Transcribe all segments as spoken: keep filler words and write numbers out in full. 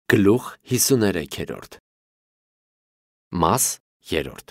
Գլուխ հիսուներեքերորդ Մաս երրորդ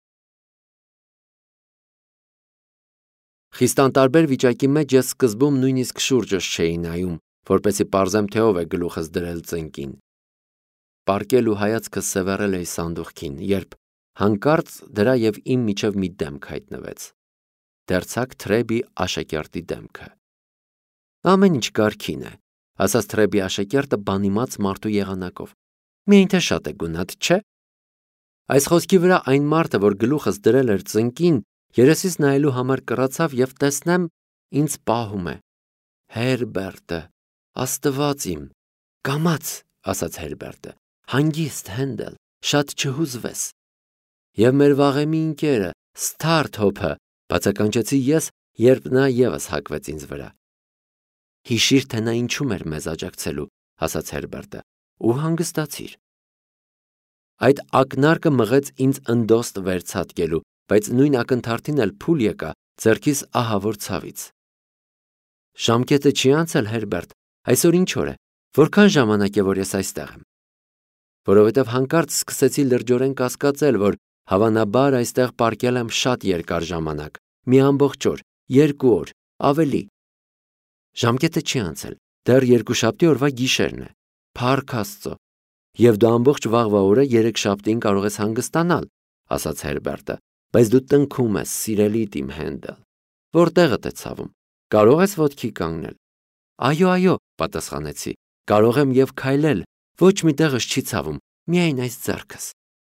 Խիստ անտարբեր վիճակի մեջ ես սկզբում նույնիսկ շուրջս չէի նայում, որպեսզի պարզեմ, թե ով է գլուխս դրել ծնկին։ Պառկել ու հայացքս սևեռել էի սանդուղքին, երբ հանկարծ դրա և իմ միջև մի դեմք հայտնվեց։ Դերձակ Թրեբի աշակերտի դեմքը։ Ամեն ինչ կարգին է, ասաց Թրեբի աշակերտը բանիմաց մարդու եղանակով։ Միայն թե շատ է գունատ, չէ՞։ Այս խոսքի վրա այն մարդը, որ գլուխս դրել էր ծնկին, երեսիս նայելու համար կռացավ և տեսնեմ, ինձ պահում է։ Հերբերտը, Աստված իմ, կամաց, ասաց Հերբերտը, հանգիստ Հենդել, շատ չհուզվես։ Եվ մեր վաղեմի ընկերը, Սթարթոփը, բացականչեցի ես, երբ նա ևս հակվեց ինձ վրա։ Հիշիր, թե նա ինչում էր մեզ աջակցելու, ասաց Հերբերտը, ու հանգստացիր։ Այդ ակնարկը մղեց ինձ ընդոստ վերցատկելու, բայց նույն ակնթարթին էլ փուլ եկա ձեռքիս ահավոր ցավից։ Ժամկետը չի անցել, Հերբերտ, այսօր ինչ օր է, որքան ժամանակ է, որ ես այստեղ եմ։ Որովհետև հանկարծ սկսեցի լրջորեն կասկածել, որ հավանաբար այստեղ պառկել եմ շատ երկար ժամանակ, մի ամբողջ օր, երկու օր, ավելի։ Ժամկետը չի անցել, դեռ երկուշաբթի օրվա գիշերն է, փառք Աստծո, և դու ամբողջ վաղվա օրը երեքշաբթին կարող ես հանգստանալ, ասաց Հերբերտը, բայց դու տնքում ես, սիրելի իմ Հենդել, որտեղդ է ցավում, կարող ես ոտքի կանգնել։ Այո, այո, պատասխանեցի, կարող եմ և քայլել, ոչ մի տեղս չի ցավում, միայն այս ձեռքս։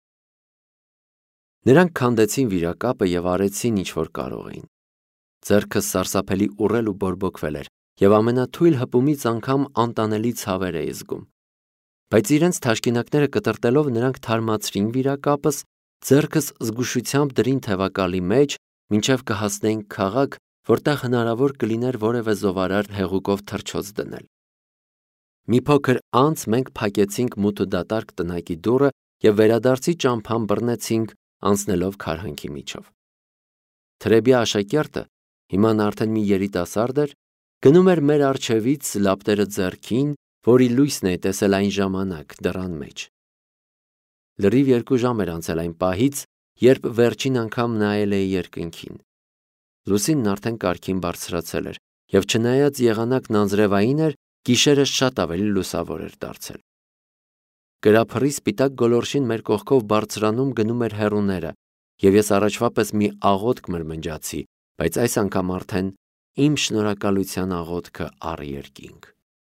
Նրանք քանդեցին վիրակապը և արեցին ինչ որ կարող էին։ Ձեռքս սարսափելի ուռել ու բորբոքվել էր, և ամենաթույլ հպումից անգամ անտանելի ցավեր էի զգում։ Բայց իրենց թաշկինակները կտրտելով նրանք թարմացրին վիրակապս, ձեռքս զգուշությամբ դրին թևակալի մեջ, մինչև կհասնեինք քաղաք, որտեղ հնարավոր կլիներ որևէ զովարար հեղուկով թռչոց դնել։ Մի փոքր անց մենք փակեցինք մութ ու դատարկ տնակի դուռը և վերադարձի ճամփան բռնեցինք, անցնելով քարհանքի միջով։ Թրեբի աշակերտը, հիմա նա արդեն մի երիտասարդ էր, գնում էր մեր առջևից լապտերը ձեռքին, որի լույսն էի տեսել այն ժամանակ դռան մեջ։ Լրիվ երկու ժամ էր անցել այն պահից, երբ վերջին անգամ նայել էի երկնքին։ Լուսինն արդեն կարգին բարձրացել էր, և չնայած եղանակն անձրևային էր, գիշերը շատ ավելի լուսավոր էր դարձել։ Կրափռի սպիտակ գոլորշին մեր կողքով բարձրանում գնում էր հեռուները, և ես առաջվա պես մի աղոթք մրմնջացի, բայց այս անգամ արդեն իմ շնորհակալության աղոթքը առ երկինք։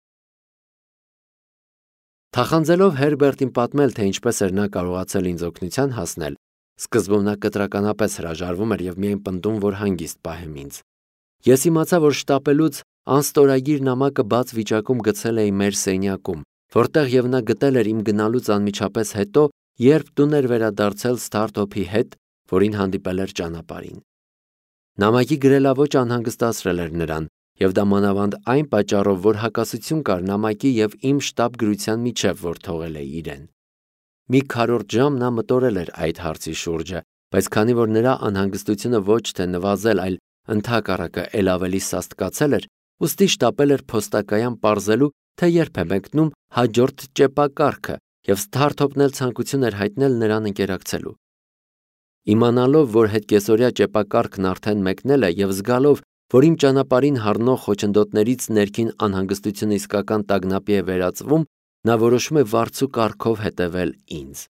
Թախանձելով Հերբերտին պատմել, թե ինչպես էր նա կարողացել ինձ օգնության հասնել, սկզբում նա կտրականապես հրաժարվում էր և միայն պնդում, որ հանգիստ պահեմ ինձ։ Ես իմացա, որ շտապելուց անստորագիր նամակը բաց վիճակում գցել էի մեր սենյակում, որտեղ և նա գտել էր իմ գնալուց անմիջապես հետո, երբ տուն էր վերադարձել Սթարթոփի հետ, որին հանդիպել էր ճանապարհին։ Նամակի գրելաոճը անհանգստացրել էր նրան, և դա մանավանդ այն պատճառով, որ հակասություն կար նամակի և իմ շտապ գրության միջև, որ թողել էի իրեն։ Մի քառորդ ժամ նա մտորել էր այդ հարցի շուրջը, բայց քանի որ նրա անհանգստությունը ոչ թե նվազել, այլ ընդհակառակը էլ ավելի սաստկացել էր, ուստի շտապել էր փոստակայան պարզելու, թե երբ է մեկնում հաջորդ ճեպակառքը, և Սթարթոփն էլ ցանկություն էր հայտնել նրան ընկերակցելու։ Իմանալով, որ հետկեսօրյա ճեպակառքն արդեն մեկնել է, և զգալով, որ իմ ճանապարհին հառնող խոչընդոտներից ներքին անհանգստությունը իսկական տագնապի է վերածվում, նա որոշում է վարձու կառքով հետևել ինձ։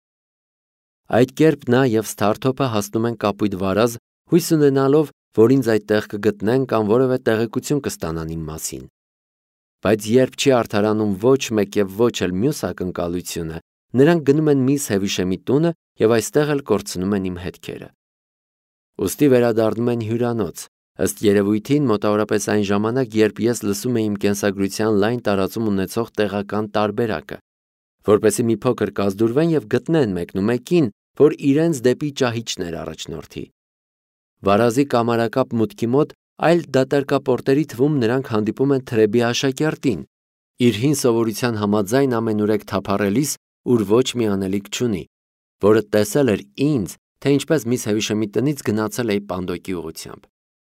Այդ կերպ նա և Սթարթոփը հասնում են կապույտ վարազ, հույս ունենալով, որ ինձ այդտեղ կգտնեն կամ որևէ տեղեկություն կստանան իմ մասին։ Բայց երբ չի արդարանում ոչ մեկ և ոչ էլ մյուս ակնկալությունը, նրանք գնում են միս Հևիշեմի տունը և այստեղ էլ կորցնում են իմ հետքերը։ Ուստի վերադառնում են հյուրանոց, ըստ երևույթին մոտավորապես այն ժամանակ, երբ ես լսում էի իմ կենսագրության լայն տարածում ունեցող տեղական տարբերակը, որպեսզի մի փոքր կազդուրվեն և գտնեն մեկնումեկին, որ իրենց դեպի ճահիճներ առաջնորդի։ Վարազի կամարակապ մուտքի մոտ այլ դատարկապորտերի թվում նրանք հանդիպում են Թրեբի աշակերտին, իր հին սովորության համաձայն ամենուրեք թափառելիս, ուր ոչ մի անելիք չունի, որը տեսել էր ինձ, թե ինչպես միս Հևիշեմի տնից գնացել էի Պանդոկի ուղղությամբ։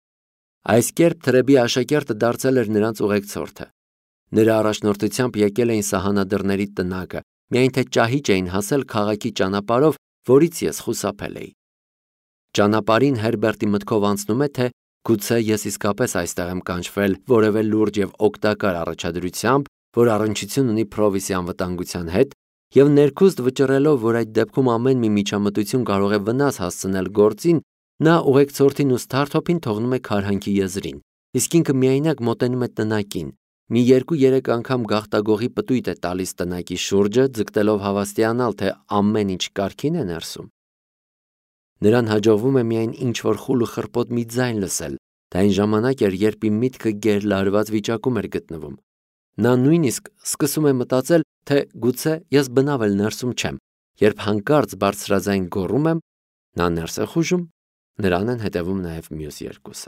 Այս կերպ Թրեբի աշակերտը դարձել էր նրանց ուղեկցորդը։ Նրա առաջնորդությամբ եկել էին սահմանադրների տնակը, միայն թե ճահիճ էին հասել քաղաքի ճանապարհով, որից ես խուսափել էի։ Ճանապարհին Հերբերտի մտքով անցնում է, թե գուցե ես իսկապես այստեղ եմ կանչվել որևէ լուրջ եւ օգտակար առաջադրությամբ, որ առնչություն ունի Փրովիսի անվտանգության հետ, եւ ներքուստ վճռելով, որ այդ դեպքում ամեն մի միջամտություն կարող է վնաս հասցնել գործին, նա ուղեկցորդին ու Սթարթոփին թողնում է քարհանքի եզրին, իսկ ինքը միայնակ մոտենում է տնակին, մի երկու-երեք անգամ գաղտագողի պտույտ է տալիս տնակի շուրջը, ձգտելով հավաստիանալ, թե ամեն ինչ կարգին է ներսում։ Նրան հաջողվում է միայն ինչ-որ խուլ ու խռպոտ մի ձայն լսել, դա այն ժամանակ էր, երբ իմ միտքը գերլարված վիճակում էր գտնվում։ Նա նույնիսկ սկսում է մտածել, թե գուցե ես բնավ էլ ներսում չեմ, երբ հանկարծ բարձրաձայն գոռում եմ, նա ներս է խուժում, նրան են հետևում նաև մյուս երկուսը։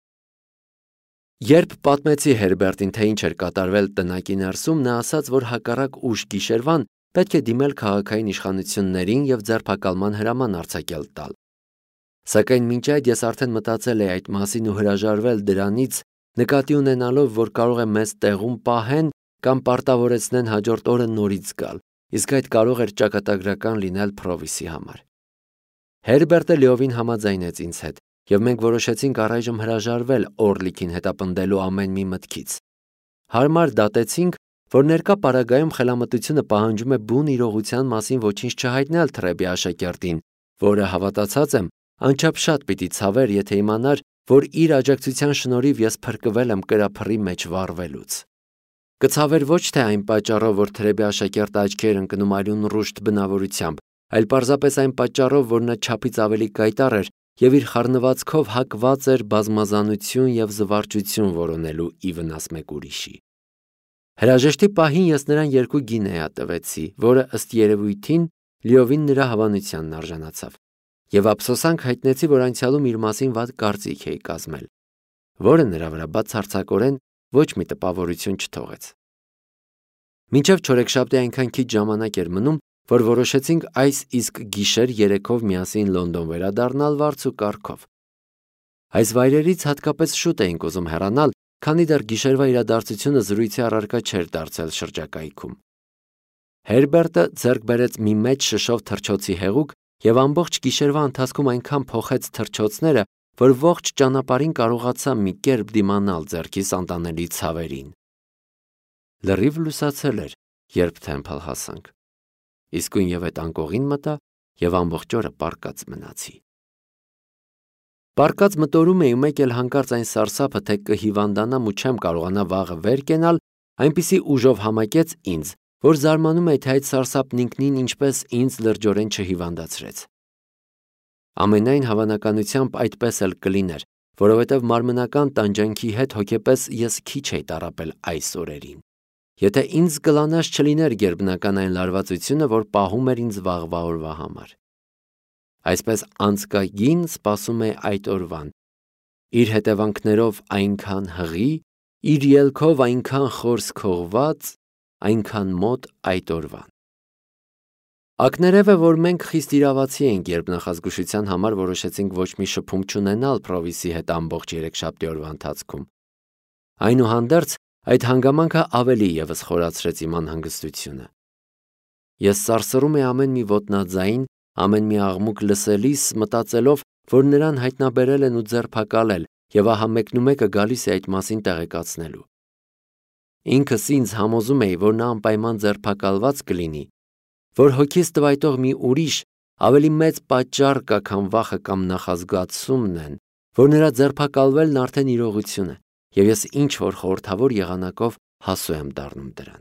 Երբ պատմեցի Հերբերտին, թե ինչ էր կատարվել տնակի ներսում, նա ասաց, որ հակառակ ուշ գիշերվան պետք է դիմել քաղաքային իշխանություններին և ձերբակալման հրաման արձակել տալ։ Սակայն մինչ այդ ես արդեն մտածել էի այդ մասին ու հրաժարվել դրանից, նկատի ունենալով, որ կարող է մեզ տեղում պահեն կամ պարտավորեցնեն հաջորդ օրը նորից գալ, իսկ այդ կարող էր ճակատագրական լինել Փրովիսի համար։ Հերբերտը լիովին համաձայնեց ինձ հետ, և մենք որոշեցինք առայժմ հրաժարվել Օրլիքին հետապնդելու ամեն մի մտքից։ Հարմար դատեցինք, որ ներկա պարագայում խելամտությունը պահանջում է բուն իրողության մասին ոչինչ չհայտնել Թրեբի աշակերտին, որը, հավատացած եմ, անչափ շատ պիտի ցավեր, եթե իմանար, որ իր աջակցության շնորհիվ ես փրկվել եմ կրափռի մեջ վառվելուց։ Կցավեր ոչ թե այն պատճառով, որ Թրեբի աշակերտը աչքի էր ընկնում արյուն ռուշտ բնավորությամբ, այլ պարզապես այն պատճառով, որ նա չափից ավելի կայտառ էր և իր խառնվածքով հակված էր բազմազանություն և զվարճություն որոնելու ի վնաս մեկ ուրիշի։ Հրաժեշտի պահին ես նրան երկու գինեա տվեցի, որը ըստ երևույթին լիովին նրա հավանությանն արժանացավ, և ափսոսանք հայտնեցի, որ անցյալում իր մասին վատ կարծիք էի կազմել, որը նրա վրա բացարձակորեն ոչ մի տպավորություն չթողեց։ Մինչև չորեքշաբթի այնքան քիչ ժամանակ էր մնում, որ որոշեցինք այս իսկ գիշեր երեքով միասին Լոնդոն վերադառնալ վարձու կարգով։ Այս վայրերից հատկապես շուտ էինք ուզում հեռանալ, քանի դեռ գիշերվա իրադարձությունը զրույցի առարկա չէր դարձել շրջակայքում։ Հերբերտը ձեռք բերեց մի մեծ շշով թռչոցի հեղուկ և ամբողջ գիշերվա ընթացքում այնքան փոխեց թռչոցները, որ ողջ ճանապարհին կարողացա մի կերպ դիմանալ ձեռքիս անտանելի ցավերին։ Լրիվ լուսացել էր, երբ Թեմփլ հասանք։ Իսկույն և այդ անկողին մտա և ամբողջ օրը պառկած մնացի։ Պառկած մտորում էի ու մեկ էլ հանկարծ այն սարսափը, թե կհիվանդանամ ու չեմ կարողանա վաղը վեր կենալ, այնպիսի ուժով համակեց ինձ, որ զարմանում էի, թե այդ սարսափն ինքնին ինչպես ինձ լրջորեն չհիվանդացրեց։ Ամենայն հավանականությամբ այդպես էլ կլիներ, որովհետև մարմնական տանջանքի հետ հոգեպես ես քիչ էի տառապել այս օրերին։ Եթե ինձ կլանած չլիներ գերբնական այն լարվածությունը, որ պահում էր ինձ վաղվա օրվա համար։ Այսպես անցկագին սպասում է այդ օրվան, իր հետևանքներով այնքան հղի, իր ելքով այնքան խորսքողված, այնքան մոտ այդ օրվան։ Ակներև է, որ մենք խիստ իրավացի ենք, երբ նախազգուշության համար որոշեցինք ոչ մի շփում չունենալ Փրովիսի հետ ամբողջ երեքշաբթի օրվա ընթացքում։ Այնուհանդերձ, այդ հանգամանքը ավելի ևս խորացրեց իմ անհանգստությունը։ Ես սարսռում էի ամեն մի ոտնաձայն, ամեն մի աղմուկ լսելիս, մտածելով, որ նրան հայտնաբերել են ու ձերբակալել, և ահա մեկնումեկը գալիս է այդ մասին տեղեկացնելու։ Ինքս ինձ համոզում էի, որ նա անպայման ձերբակալված կլինի, որ հոգիս տվայտող մի ուրիշ, ավելի մեծ պատճառ կա, քան վախը կամ նախազգացումն են, որ նրա ձերբակալվելն արդեն իրողություն է, և ես ինչ-որ խորհրդավոր եղանակով հասու եմ դառնում դրան։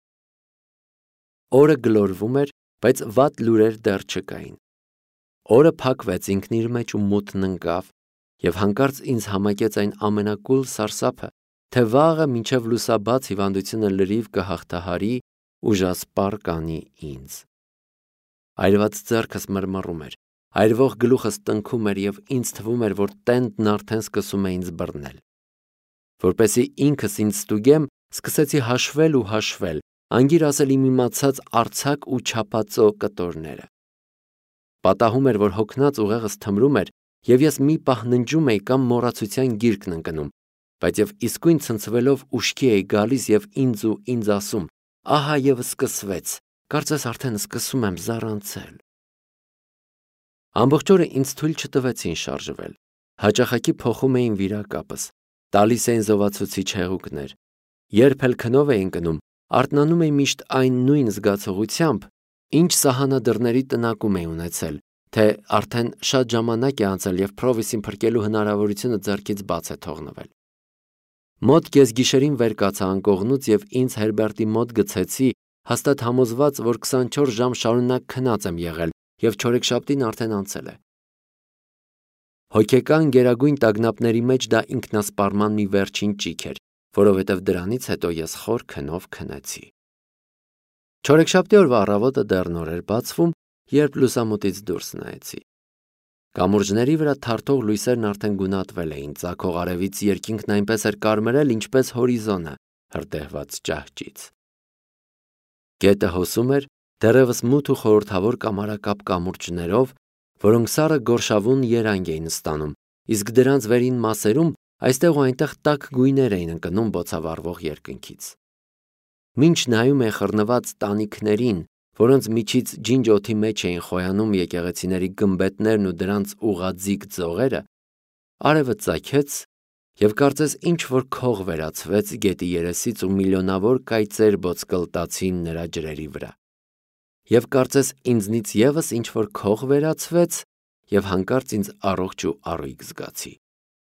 Օրը գլորվում էր, բայց վատ լուրեր դեռ չկային։ Օրը փակվեց ինքն իր մեջ ու մութն ընկավ, և հանկարծ ինձ համակեց այն ամենակուլ սարսափը, թե վաղը մինչև լուսաբաց հիվանդությունը լրիվ կհաղթահարի, ուժասպառ կանի ինձ։ Այրված ձեռքս մռմռում էր, այրվող գլուխս տնքում էր և ինձ թվում էր, որ տենդն արդեն սկսում է ինձ բռնել։ Որպեսզի ինքս ինձ ստուգեմ, սկսեցի հաշվել ու հաշվել, անգիր ասել իմ իմացած արձակ ու չափածո կտորները։ Պատահում էր, որ հոգնած ուղեղս թմրում էր, և ես մի պահ ննջում էի կամ մոռացության գիրկն ընկնում, բայց և իսկույն ցնցվելով ուշքի էի գալիս և ինձ ու ինձ ասում. ահա և սկսվեց, կարծես արդեն սկսում եմ զառանցել։ Ամբողջ օրը ինձ թույլ չտվեցին շարժվել։ Հաճախակի փոխում էին վիրակապս, տալիս էին զովացուցիչ հեղուկներ։ Երբ էլ քնով էին գնում, արթնանում էի միշտ այն նույն զգացողությամբ, ինչ սահանադրների տնակում էի ունեցել, թե արդեն շատ ժամանակ է անցել և փրովիսին փրկելու հնարավորությունը ձեռքից բաց է թողնվել։ Մոտ կեսգիշերին վեր կացա անկողնուց և ինձ Հերբերտի մոտ գցեցի, հաստատ համոզված, որ քսանչորս ժամ շարունակ քնած եմ եղել և չորեքշաբթին արդեն անցել է։ Հոգեկան գերագույն տագնապների մեջ դա ինքնասպառման մի վերջին ճիգ էր, որովհետև դրանից հետո ես խոր քնով քնեցի։ Չորեքշաբթի օրվա առավոտը դեռ նոր էր բացվում, երբ լուսամուտից դուրս նայեցի։ Կամուրջների վրա թարթող լույսերն արդեն գունատվել էին, ծագող արևից երկինքն այնպես էր կարմրել, ինչպես հորիզոնը հրդեհված ճահճից։ Գետը հոսում էր դեռևս մութ ու խորհրդավոր կամարակապ կամուրջներով, որոնք սառը գորշավուն երանգ էին ստանում, իսկ դրանց վերին մասերում այստեղ ու այնտեղ տաք գույներ էին ընկնում բոցավառվող երկնքից։ Մինչ նայում էի խռնված տանիքներին, որոնց միջից ջինջ օդի մեջ էին խոյանում եկեղեցիների գմբեթներն ու դրանց ուղղաձիգ ձողերը, արևը ծագեց և կարծես ինչ-որ քող վերացվեց գետի երեսից ու միլիոնավոր կայծեր ոտկլտացին նրա ջրերի վրա։ Եվ կարծես ինձնից ևս ինչ-որ քող վերացվեց և հանկարծ ինձ առողջ ու առույգ զգացի։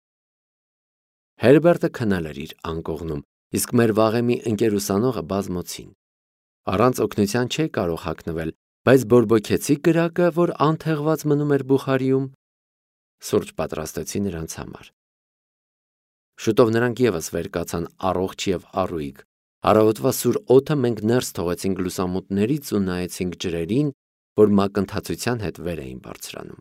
Հերբերտը քնել էր իր անկողնում, իսկ մեր վաղեմի ընկեր ուսանողը բազմոցին։ Առանց օգնության չէի կարող հագնվել, բայց բորբոքեցի կրակը, որ անթեղված մնում էր բուխարիում։ Սուրճ պատրաստեցի նրանց համար։ Շուտով նրանք ևս վեր կացան առողջ և առույգ։ Առավոտվա սուր օդը մենք ներս թողեցինք լուսամուտներից ու նայեցինք ջրերին, որ մակընթացության հետ վեր էին բարձրանում։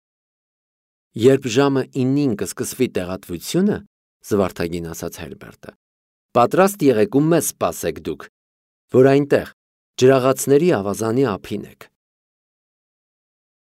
Երբ ժամը ինին կսկսվի տեղատվությունը, զվարթագին ասաց Հերբերտը, պատրաստ եղեք ու մեզ սպասեք դուք, որ այնտեղ ջրաղացների ավազանի ափին եք։